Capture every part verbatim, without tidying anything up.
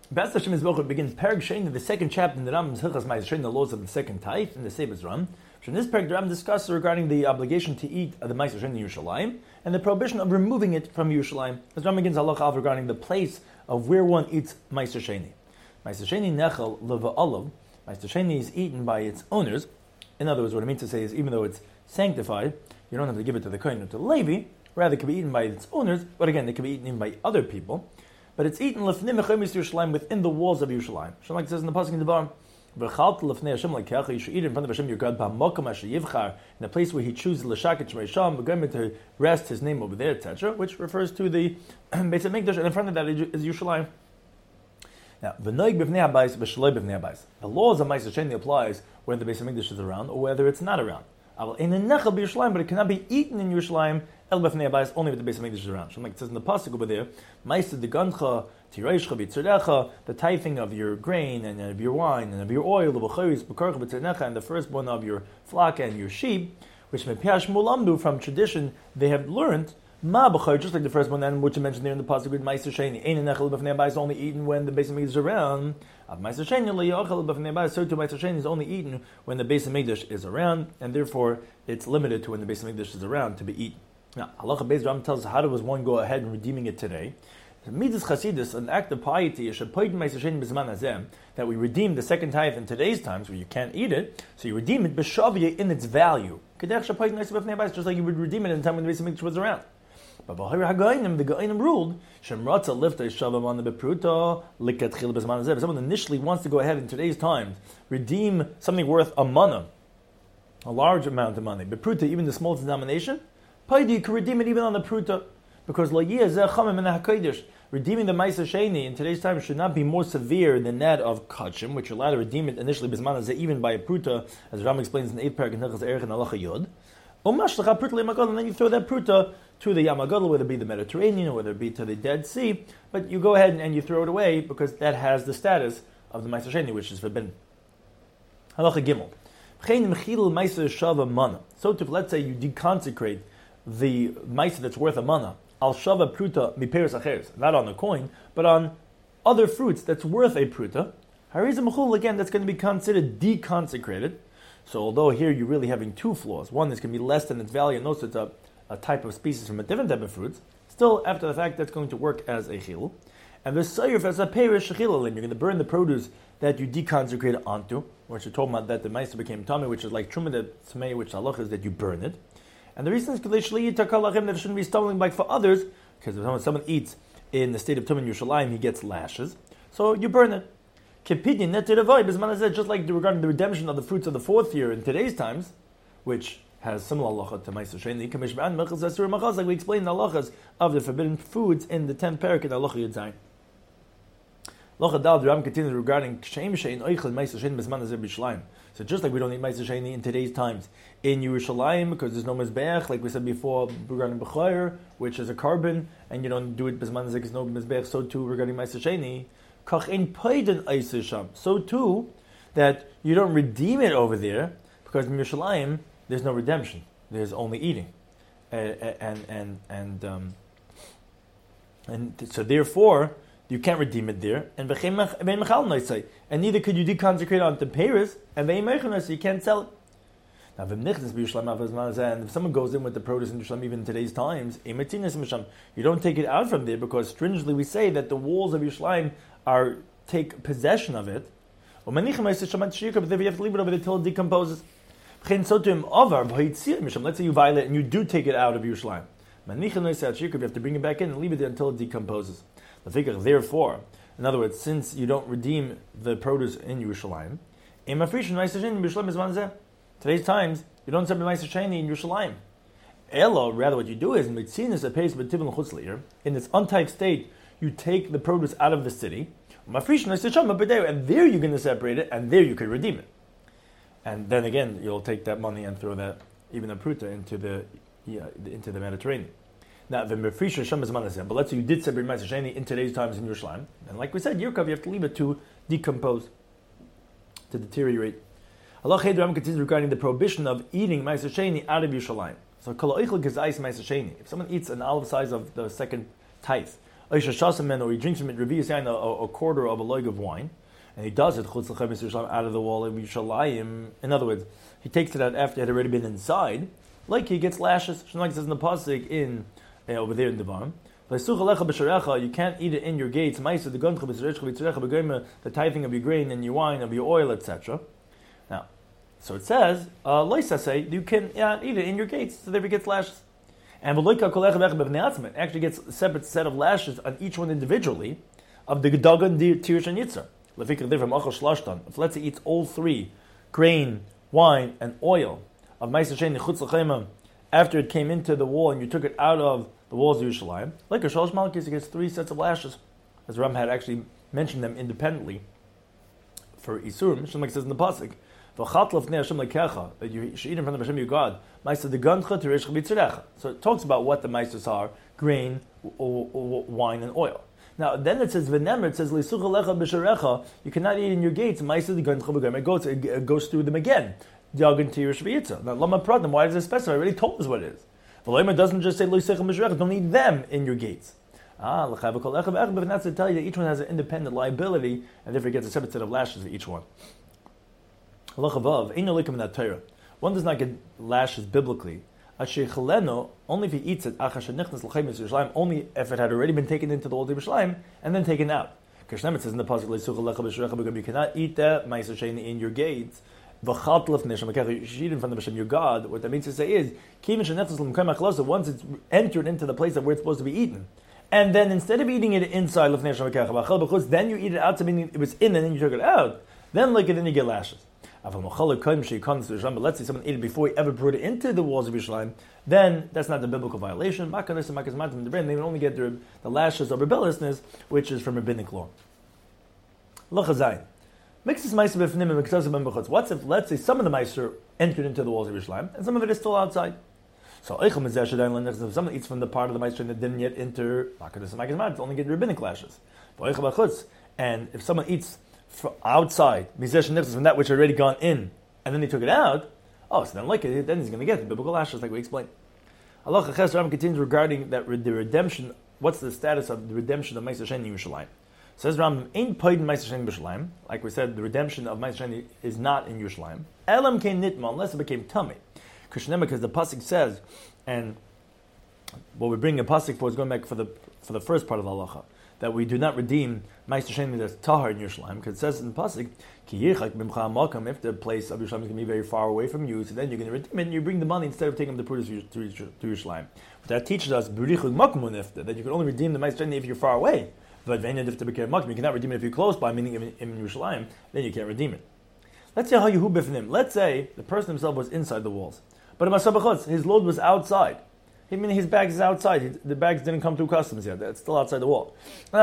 Best Hashem is Bochur begins Perek Sheni, the second chapter in the Rambam's Hilchas Ma'aser Sheni, the laws of the second tithe in the Sebez Ram. In this Perek, the Rambam discusses regarding the obligation to eat the Ma'aser Sheni in Yerushalayim and the prohibition of removing it from Yerushalayim. As Rambam begins Halacha regarding the place of where one eats Ma'aser Sheni. Ma'aser Sheni Nechel Leva Olav. Ma'aser Sheni is eaten by its owners. In other words, what it means to say is, even though it's sanctified, you don't have to give it to the Kohen or to the Levi. Rather, it can be eaten by its owners, but again, it can be eaten even by other people. But it's eaten lefnim echemis Yerushalayim, within the walls of Yerushalayim. Like it says in the pasuk in the Bar, "V'chalta lefnei Hashem lekecha." You should eat it in front of Hashem your God, b'makom asher yivchar, in the place where He chooses l'shaket shmei Sham, b'gayim to rest His name over there, et cetera, which refers to the Beis Hamikdash, and in front of that is Yerushalayim. Now, v'noig b'vnei habayis v'shaloi b'vnei habayis. The laws of Ma'aser Sheni applies whether the Beis Hamikdash is around or whether it's not around. In the nechel b'Yerushalayim, but it cannot be eaten in Yerushalayim. El b'fnei habayis, only with the Beis Hamikdash is around. Like it says in the pasuk over there, Ma'aser degancha tireishcha b'tzordecha, the tithing of your grain and of your wine and of your oil, v'charis b'karcha b'tzordecha, and the firstborn of your flock and your sheep, which mepiash mulamdu, from tradition they have learned. Ma b'char, just like the first one, and which I mentioned there in the pasuk with Ma'aser Sheni, ein nechel b'fnei habayis, only eaten when the Beis Hamikdash is around. Of Ma'aser Sheni liyachal b'fnei habayis, so too Ma'aser Sheni is only eaten when the Beis Hamikdash is around, and therefore it's limited to when the Beis Hamikdash is around to be eaten. Now, Halacha Beis Ram tells us how does one go ahead and redeeming it today. Midas Chasidus, an act of piety, that we redeem the second tithe in today's times where you can't eat it, so you redeem it b'shavya in its value, just like you would redeem it in the time when the Beis Hamikdash was around. But the Gaonim ruled, if someone initially wants to go ahead in today's times, redeem something worth a mana, a large amount of money, bepruta, even the smallest denomination, you can redeem it even on the pruta, because redeeming the Ma'aser Sheni in today's time should not be more severe than that of kachim, which you're allowed to redeem it initially even by a pruta, as Ram explains in the eighth paragraph in Hilchos Erech and Halacha Yod. And then you throw that pruta to the Yam HaGadol, whether it be the Mediterranean or whether it be to the Dead Sea, but you go ahead and you throw it away because that has the status of the Ma'aser Sheni, which is forbidden. Halacha Gimel. So if let's say you deconsecrate the Ma'aser that's worth a mana, al shava pruta miperes acheres, not on a coin, but on other fruits that's worth a pruta, harizah mechul, again, that's going to be considered deconsecrated. So although here you're really having two flaws, one is going to be less than its value, and also it's a, a type of species from a different type of fruits, still, after the fact, that's going to work as a chil. And the sayif as a perish shechilalim, you're going to burn the produce that you deconsecrated onto, which you're talking about that the Ma'aser became tummy, which is like truma that tzmei, which halach is that you burn it. And the reason is that it shouldn't be stumbling like for others, because if someone eats in the state of Tum in Yerushalayim, he gets lashes. So you burn it. Just like regarding the redemption of the fruits of the fourth year in today's times, which has similar halacha to Ma'aser Sheni, like we explained the halachas of the forbidden foods in the tenth parak in Halacha Yud Zayin. Halacha Dal, the Ram continues regarding Ksheim Shein Oichel Ma'aser Sheni B'zman Hazeh B'Yerushalayim. So just like we don't eat Ma'aser Sheni in today's times in Yerushalayim because there's no mizbeach, like we said before regarding B'chayr, which is a carbon, and you don't do it B'zman Hazeh because no mizbeach, so too regarding Ma'aser Sheni. Kach ein Paiden Eiser Sham. So too that you don't redeem it over there because in Yerushalayim there's no redemption. There's only eating, and and and and, um, and so therefore you can't redeem it there. And and neither could you deconsecrate onto Paris, and so you can't sell it. Now, and if someone goes in with the produce in Yerushalayim even in today's times, you don't take it out from there because stringently we say that the walls of Yerushalayim are take possession of it. But then you have to leave it over there until it decomposes. Let's say you violate and you do take it out of Yerushalayim. You have to bring it back in and leave it there until it decomposes. Therefore, in other words, since you don't redeem the produce in Yerushalayim, today's times, you don't serve Ma'aser Sheni in Yerushalayim. Elo, rather what you do is, in its untyped state, you take the produce out of the city, and there you're going to separate it, and there you could redeem it. And then again, you'll take that money and throw that, even a pruta, into the yeah, into the Mediterranean. Now, the Mefrisha Shem is Manasem, but let's say you did separate Ma'aser Sheni in today's times in Yerushalayim, and like we said, Yirkav, you have to leave it to decompose, to deteriorate. Allah Cheder Ram continues regarding the prohibition of eating Ma'aser Sheni out of Yerushalayim. So, Kol Oichel Gezais Ma'aser Sheni. If someone eats an olive size of the second tithe or he drinks from it a, a quarter of a log of wine, and he does it out of the wall of Yerushalayim. In other words, he takes it out after it had already been inside, like he gets lashes. Like it says in the pasuk in uh, over there in Devarim. You can't eat it in your gates. The tithing of your grain and your wine, of your oil, et cetera. Now, so it says, uh, say you can yeah, eat it in your gates, so there it gets lashes. And it actually gets a separate set of lashes on each one individually of the Gedagan, Tirish, and Yitzhar. If let's say eats all three, grain, wine, and oil of Ma'aser Sheni Chutz L'Chema, after it came into the wall and you took it out of the walls of Yerushalayim, like a Shalosh Malkis, it gets three sets of lashes. As Ram had actually mentioned them independently for Isurim. Hashem like says in the pasuk, that you should eat in front of Hashem your God. So it talks about what the maesters are: grain, wine, and oil. Now then it says v'nemer. It says you cannot eat in your gates. It goes, it goes through them again. Now lama pradam. Why does it specify? I already told us what it is. It doesn't just say don't eat them in your gates. Ah, but that's to tell you that each one has an independent liability, and therefore gets a separate set of lashes for each one. One does not get lashes biblically. Only if he eats it, only if it had already been taken into the old Yerushalayim and then taken out. Krishna says in the pasuk, you cannot eat that Ma'aser Sheni in your gates. You should eat in front of Hashem your God. What that means to say is, once it's entered into the place that where it's supposed to be eaten, and then instead of eating it inside, then you eat it outside, meaning it was in and then you took it out, then like it, then you get lashes. But let's say someone ate it before he ever brought it into the walls of Yerushalayim, then that's not the biblical violation. They would only get the, the lashes of rebelliousness, which is from rabbinic law. Mixes meiser b'fnim and mixes b'chutz. What's if, let's say, some of the meiser entered into the walls of Yerushalayim and some of it is still outside? So if someone eats from the part of the meiser that didn't yet enter, it's only getting rabbinic lashes. And if someone eats from outside, from that which had already gone in, and then he took it out, oh, so then like it, then he's going to get the biblical lashes, like we explained. Allah Ches Ram continues regarding that the redemption. What's the status of the redemption of Ma'aser Sheni in Yerushalayim? Says Rambam, ain't paid in Ma'aser Sheni Yerushalayim. Like we said, the redemption of Ma'aser Sheni is not in Yerushalayim. Elam came nitma, unless it became tummy. Krishnema, because the pasuk says, and what we're bringing a pasuk for is going back for the for the first part of the halacha, that we do not redeem Ma'aser Sheni that's tahar in Yerushalayim, because it says in the pasuk, Ki yirchak b'mcha makam, if the place of Yerushalayim is going to be very far away from you, so then you're going to redeem it, and you bring the money instead of taking the produce to, to, to Yerushalayim. But that teaches us that you can only redeem the Ma'aser Sheni if you're far away. But you cannot redeem it if you're close by, meaning in, in Yerushalayim, then you can't redeem it. Let's say how Yehu b'fnim. Let's say the person himself was inside the walls, but his load was outside. I mean, his bags is outside. The bags didn't come through customs yet. It's still outside the wall.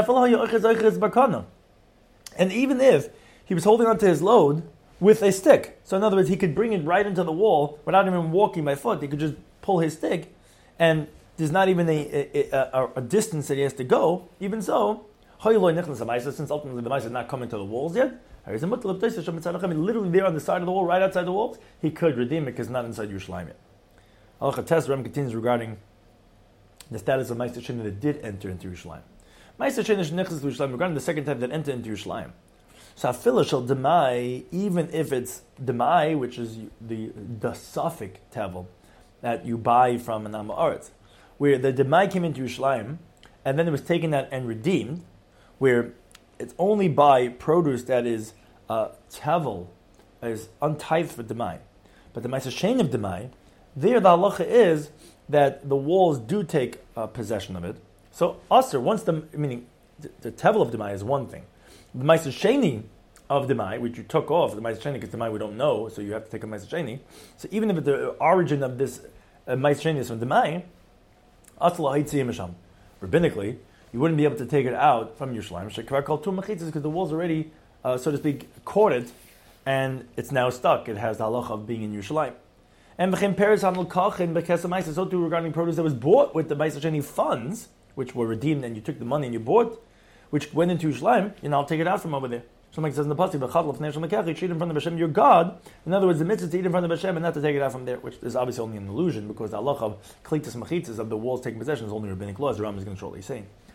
And even if he was holding onto his load with a stick, so in other words, he could bring it right into the wall without even walking by foot. He could just pull his stick, and there's not even a, a, a, a distance that he has to go. Even so, since ultimately the mice is not coming to the walls yet, literally there on the side of the wall, right outside the walls, he could redeem it because it's not inside Yerushalayim yet. Halacha Tes Ram continues regarding the status of Ma'aser Sheni that did enter into Yerushalayim. Ma'aser Sheni nechnas to Yerushalayim, regarding the second type that entered into Yerushalayim. So afilah shel demai, even if it's demai, which is the the suffix tevel that you buy from an Am Haaretz, where the demai came into Yerushalayim and then it was taken out and redeemed, where it's only by produce that is uh, tevel, is untithed for demai. But the Ma'aser Sheni of demai, there the halacha is that the walls do take uh, possession of it. So aser, once the meaning the, the tevel of demai is one thing. The Ma'aser Sheni of demai, which you took off, the Ma'aser Sheni because demai we don't know, so you have to take a Ma'aser Sheni. So even if the origin of this uh, Ma'aser Sheni is from demai, asla haitziyim misham. Rabbinically, you wouldn't be able to take it out from Yerushalayim. Shekvar called two machitzas because the walls already, uh, so to speak, caught it, and it's now stuck. It has the halacha of being in Yerushalayim. And v'chem peres hanul kachin b'kesem ma'aser, so too regarding produce that was bought with the Ma'aser Sheni funds, which were redeemed, and you took the money and you bought, which went into Yerushalayim, you now take it out from over there. So like it says in the pasuk, "B'chad l'fnei Hashem l'kach," you eat in front of Hashem, your God. In other words, the mitzvah to eat in front of Hashem and not to take it out from there, which is obviously only an illusion because the halacha of klitas machitzas of the walls taking possession is only rabbinic law, as the Rambam is going to shortly say.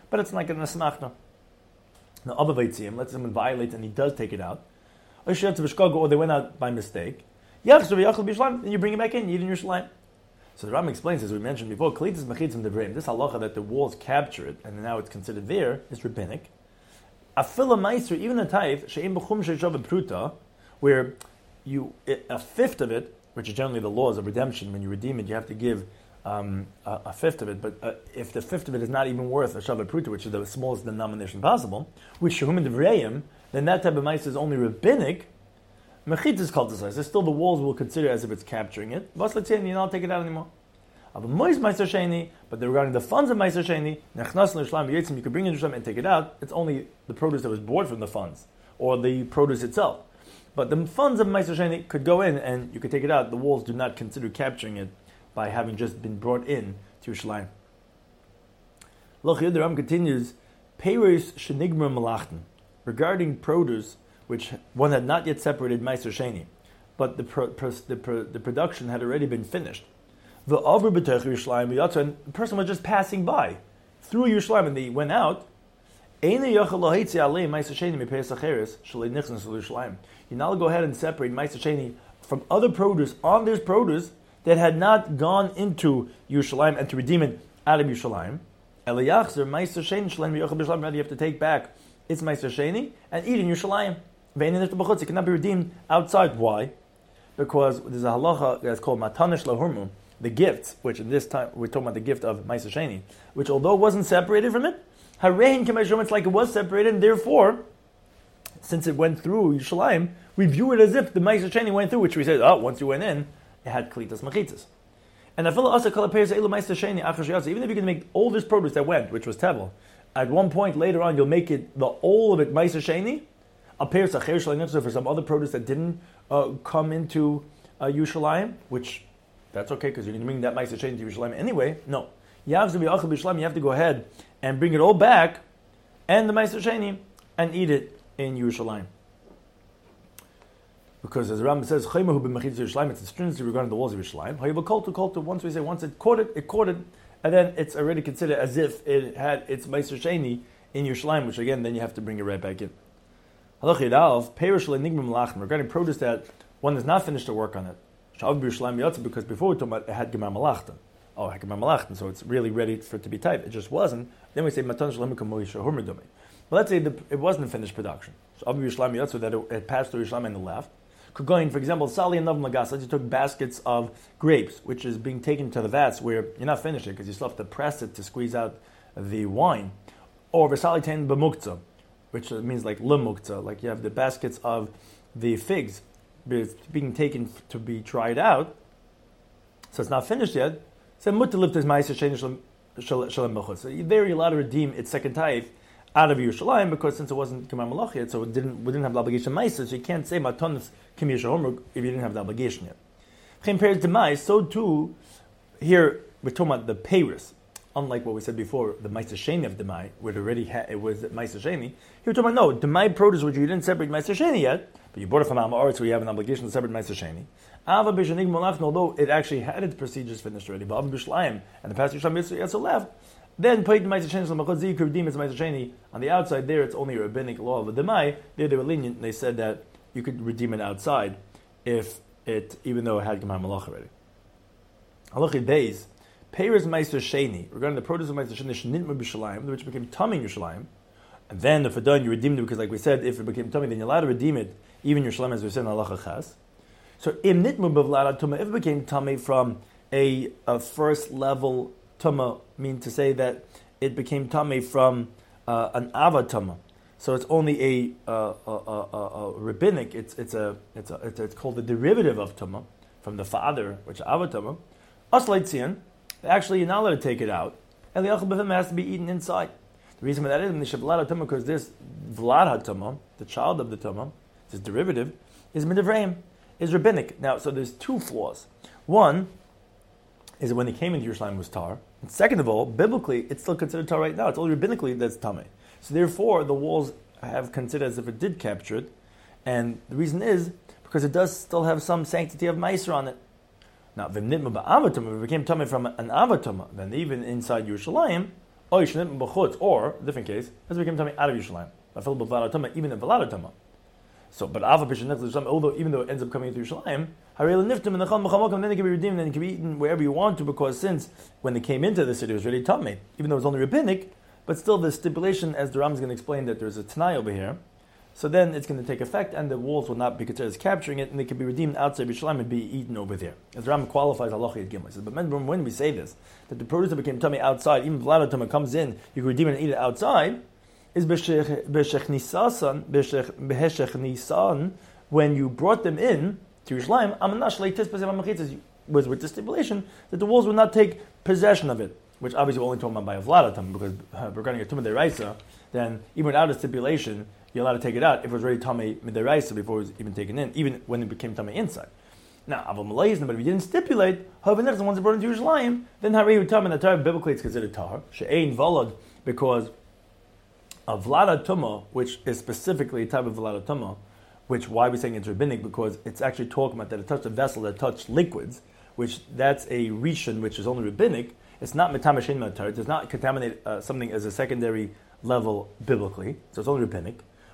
but it's like an asmachna. Now, Abba Veitzim, let's say someone violates and he does take it out. Or they went out by mistake. Then you bring it back in, you eat in your Yerushalayim. So the Ram explains, as we mentioned before, Klitis Mechitzim Devreim, this halacha that the walls capture it, and now it's considered there, is rabbinic. Afila Meiser, even a type, She'im B'chum She'shav Pruta, where you, a fifth of it, which is generally the laws of redemption, when you redeem it, you have to give um, a, a fifth of it, but uh, if the fifth of it is not even worth a Shavat Pruta, which is the smallest denomination possible, which Shehum Devreim, then that type of Meiser is only rabbinic. Mechitz is culticized. So still the walls will consider as if it's capturing it. But let's say you don't take it out anymore. But regarding the funds of Meiser Sheni, you can bring it in and take it out. It's only the produce that was bought from the funds, or the produce itself. But the funds of Meiser Sheni could go in and you could take it out. The walls do not consider capturing it by having just been brought in to Yerushalayim. Loch Yud, the Ram continues, Peiros Shenigmer Malachten, regarding produce which one had not yet separated Meiser Sheni, but the pro, pro, the, pro, the production had already been finished. The over b'tech Yerushalayim, and the person was just passing by through Yerushalayim, and they went out. You now go ahead and separate Meiser Sheni from other produce on this produce that had not gone into Yerushalayim and to redeem it out of Yerushalayim. Rather, you have to take back its Meiser Sheni and eat in Yerushalayim. It cannot be redeemed outside. Why? Because there's a halacha that's called matanish lahurmu, the gifts, which in this time we're talking about the gift of Meiser Sheni, which although it wasn't separated from it, harein k'meishum, it's like it was separated, and therefore, since it went through Yerushalayim, we view it as if the Meiser Sheni went through, which we said, oh, once you went in, it had klitas machitas. And even if you can make all this produce that went, which was tevel, at one point later on you'll make it the all of it Meiser Sheni. Appears a for some other produce that didn't uh, come into uh, Yerushalayim, which that's okay because you're going to bring that Meiser Sheni to Yerushalayim anyway. No, you have to be Achel B'Yerushalayim. You have to go ahead and bring it all back and the Meiser Sheni and eat it in Yerushalayim. Because as the Rambam says, it's a stringency regarding the walls of Yerushalayim. Once we say once it caught it, it caught it, and then it's already considered as if it had its Meiser Sheni in Yerushalayim, which again then you have to bring it right back in. Regarding produce that one has not finished the work on it. Because before we talked about it had Gemar Malachtan. Oh, it had Gemar Malachtan, so it's really ready for it to be typed. It just wasn't. Then we say Matan Shalem Kamoy. But let's say the, it wasn't finished production. So Abu Yerushalayim Yotze, that it, it passed through Yerushalayim on the left. Could go in, for example, Sali and Nav Magas, let's say you took baskets of grapes, which is being taken to the vats where you're not finishing because you still have to press it to squeeze out the wine. Or Vesali Ten B'muktzah, which means like lemukta, like you have the baskets of the figs being taken to be dried out, so it's not finished yet. So there you're allowed to redeem its second tithe out of Yerushalayim because since it wasn't Gemar Malach yet, so it didn't, we didn't have the obligation Maisa, so you can't say Matanis Kim Yishahomer if you didn't have the obligation yet. Compared to Mais, so too, here we're talking about the Peiros. Unlike what we said before, the Meiser Sheni of Demai, where it already ha- it was Meiser Sheni. Here we're talking about, no, Demai produce, which you didn't separate Meiser Sheni yet, but you bought it from Am Ha'aretz, so you have an obligation to separate Meiser Sheni. Ava B'Shenig Malachn, although it actually had its procedures finished already, but Ava B'Shlayim, and the past Yerushalayim also left, then paid Meiser Sheni, so Machotzi, you could redeem its Meiser Sheni. On the outside there, it's only a rabbinic law of the Demai. There they were lenient, and they said that you could redeem it outside, if it, even though it had Gemar Malach already. Halachi days, Peiros Meiser Sheni, regarding the produce of Meiser Sheni, Shenitma B'Shalayim, which became tummy in Yerushalayim, and then if it done, you redeemed it, because like we said, if it became tummy, then you're allowed to redeem it, even Yerushalayim, as we said in Halacha Chas. So, Im Nitma B'Vlad Tumah, if it became tummy from a, a first level Tumah, mean to say that it became tummy from uh, an Ava Tumah. So it's only a, uh, a, a, a, a rabbinic, it's, it's, a, it's, a, it's, a, it's called the derivative of Tumah, from the father, which is Ava Tumah. Asleit Tzion, actually, you're not allowed to take it out. And the Achel has to be eaten inside. The reason for that is in the Shabbat HaTumah, because this Vlad HaTumah, the child of the Tumah, this derivative, is Midivreim, is rabbinic. Now, so there's two flaws. One is that when they came into Yerushalayim, it was tar. And second of all, biblically, it's still considered tar right now. It's only rabbinically that's tameh. So therefore, the walls have considered as if it did capture it. And the reason is because it does still have some sanctity of Meiser on it. Now, if it became tummy from an avatuma, then even inside Yerushalayim, Or, or, different case, as we became tummy out of Yerushalayim. Even in Vlada Tama. So, but although even though it ends up coming into Yerushalayim, then it can be redeemed and it can be eaten wherever you want to, because since when they came into the city it was already tummy, even though it was only rabbinic, but still the stipulation, as the Ram is going to explain, that there's a Tanai over here, so then it's going to take effect and the walls will not be considered as capturing it, and they can be redeemed outside Yerushalayim and be eaten over there. As the Ram qualifies halacha yid gimel, he says, but when we say this, that the produce that became tummy outside, even Vlada Tama comes in, you can redeem it and eat it outside, is b'shech nisan, b'shech nisan, when you brought them in to Yerushalayim, amanash leitis b'zeh amachitzes, was with the stipulation that the walls would not take possession of it, which obviously we're only talking about by a vladatam, because uh, regarding a tumah deraisa, then even without a stipulation, you're allowed to take it out if it was already tumah mideraisa before it was even taken in, even when it became tumah inside. Now, aval malayis, but if you didn't stipulate, however, the ones that brought into Yerushalayim, then harehu tam, and the Torah biblically it's considered tahar she'ein valad, because a vlada tumah, which is specifically a type of vlada tumah, which why we're saying it's rabbinic, because it's actually talking about that it touched a vessel that touched liquids, which that's a rishon which is only rabbinic. It's not metamashin matar. It does not contaminate uh, something as a secondary level biblically. So it's only rabbinic.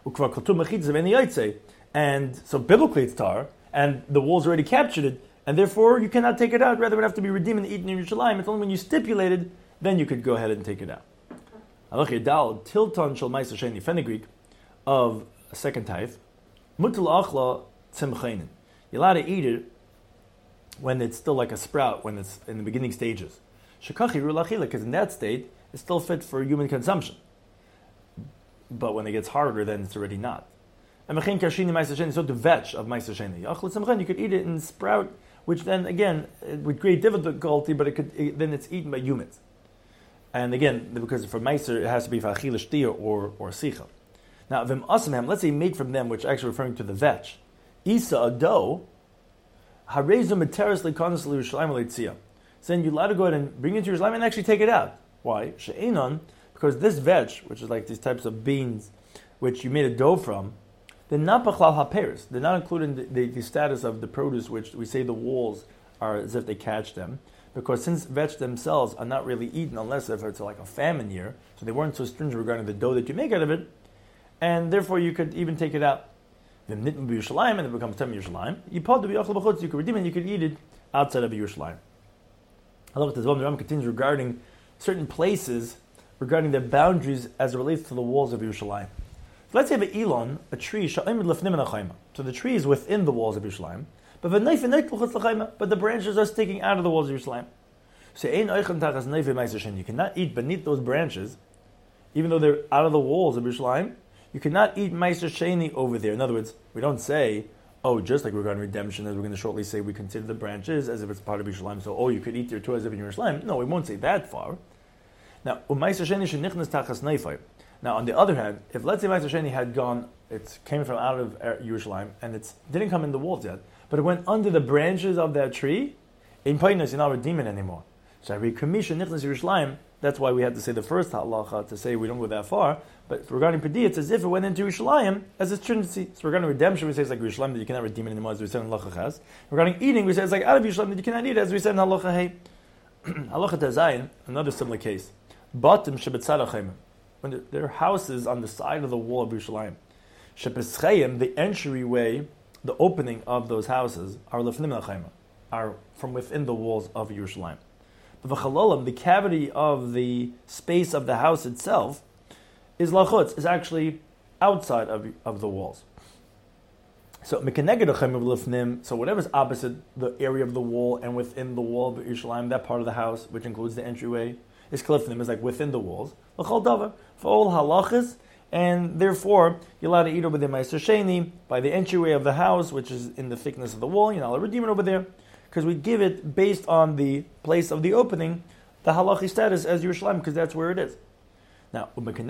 And so biblically it's tar, and the walls already captured it, and therefore you cannot take it out. Rather, it would have to be redeemed and eaten in Yerushalayim. It's only when you stipulated, then you could go ahead and take it out. Tilton shel ma'aser sheni, fenugreek of a second type. Mutal achla tzimchainin. You're allowed to eat it when it's still like a sprout, when it's in the beginning stages. Shekachi rulachila, because in that state, it's still fit for human consumption. But when it gets harder, then it's already not. And mechin kashini ma'aser sheni, so the vetch of ma'aser sheni. Achla tzimchain, you could eat it in sprout, which then, again, with great difficulty, but it could it, then it's eaten by humans. And again, because for ma'aser, it has to be for achila shtia or, or sicha. Now, vim asamhem, let's say made from them, which is actually referring to the vetch. Isa, a dough, harezu materis lekanos l'Yerushalayim leitzia. So then you're allowed to go ahead and bring it to Yerushalayim and actually take it out. Why? She'enon, because this vetch, which is like these types of beans, which you made a dough from, they're not b'chlal haperis. They're not included in the, the, the status of the produce, which we say the walls are as if they catch them. Because since vetch themselves are not really eaten unless if it's like a famine year, so they weren't so stringent regarding the dough that you make out of it, and therefore you could even take it out. And it becomes Tem Yerushalayim. You could redeem it and you could eat it outside of Yerushalayim. I love what the Ram continues regarding certain places, regarding their boundaries as it relates to the walls of Yerushalayim. So let's say the Elon, a tree, so the tree is within the walls of Yerushalayim, but the branches are sticking out of the walls of Yerushalayim. So you cannot eat beneath those branches, even though they're out of the walls of Yerushalayim. You cannot eat Meiser Sheni over there. In other words, we don't say, oh, just like regarding redemption, as we're going to shortly say, we consider the branches as if it's part of Yerushalayim, so, oh, you could eat your too as if in Yerushalayim. No, we won't say that far. Now, Meiser Sheni shenichnas tachas neifai. Now, on the other hand, if let's say Meiser Sheni had gone, it came from out of Yerushalayim, and it didn't come in the walls yet, but it went under the branches of that tree, in Painas, you're not redeeming anymore. So, every Kamisha nichnas Yerushalayim, that's why we had to say the first halacha to say we don't go that far. But regarding Pedi, it's as if it went into Yerushalayim as a stringency. So regarding redemption, we say it's like Yerushalayim that you cannot redeem it anymore, as we said in Halacha Ches. Regarding eating, we say it's like out of Yerushalayim that you cannot eat, as we said in Halacha Hey. Halacha Tezayin, another similar case. Batim shebetzadachayim, when there are houses on the side of the wall of Yerushalayim. Shebetzchayim, the entryway, the opening of those houses, are lefnim lachayim, are from within the walls of Yerushalayim. The v'chalolim, the cavity of the space of the house itself, is lachutz, is actually outside of, of the walls. So so whatever's opposite the area of the wall and within the wall of Yerushalayim, that part of the house, which includes the entryway, is klifnim, is like within the walls. L'chol davar, for all halachas, and therefore you're allowed to eat over there ma'aser sheni by the entryway of the house, which is in the thickness of the wall. You're not allowed to redeem it over there, because we give it based on the place of the opening, the halachi status as Yerushalayim, because that's where it is. Now,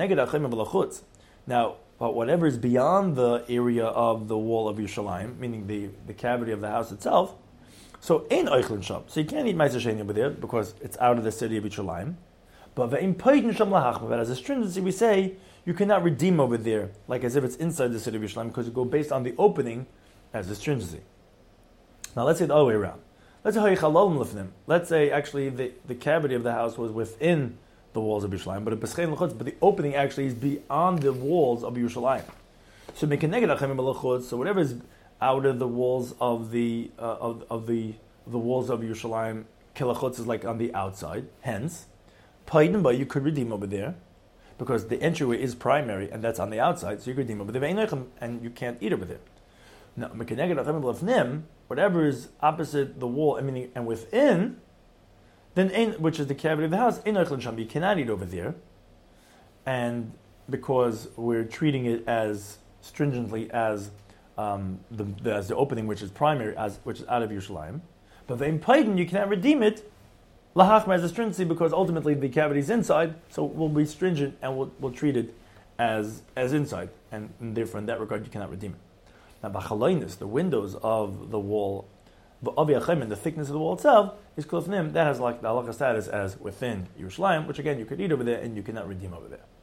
now, but whatever is beyond the area of the wall of Yerushalayim, meaning the, the cavity of the house itself, so ein oichlin sham. So you can't eat ma'aser sheni over there because it's out of the city of Yerushalayim. But ve'im peitin sham lahachma. But as a stringency, we say you cannot redeem over there, like as if it's inside the city of Yerushalayim, because you go based on the opening as a stringency. Now, let's say the other way around. Let's say Let's say actually the, the cavity of the house was within the walls of Yerushalayim, but a Peschein L'chutz, but the opening actually is beyond the walls of Yerushalayim. So Mekeneged Achemim L'chutz, so whatever is out of the walls of the uh, of of the the walls of Yerushalayim, Kelachutz is like on the outside. Hence, Paidin, but you could redeem over there, because the entryway is primary and that's on the outside, so you could redeem over there, and you can't eat over there. Now, Mekeneged Achemim L'fnim, whatever is opposite the wall, I mean, and within, then ein, which is the cavity of the house, ein oichlin sham, you cannot eat over there, and because we're treating it as stringently as um, the, the as the opening, which is primary, as which is out of Yerushalayim. But in Paidin, you cannot redeem it lahachma as a stringency, because ultimately the cavity is inside, so we'll be stringent and we'll, we'll treat it as as inside, and, and therefore in that regard you cannot redeem it. Now, b'chaloinus, the windows of the wall, the aviyachem, the thickness of the wall itself is klofnim. That has like the halacha status as within Yerushalayim, which again you could eat over there and you cannot redeem over there.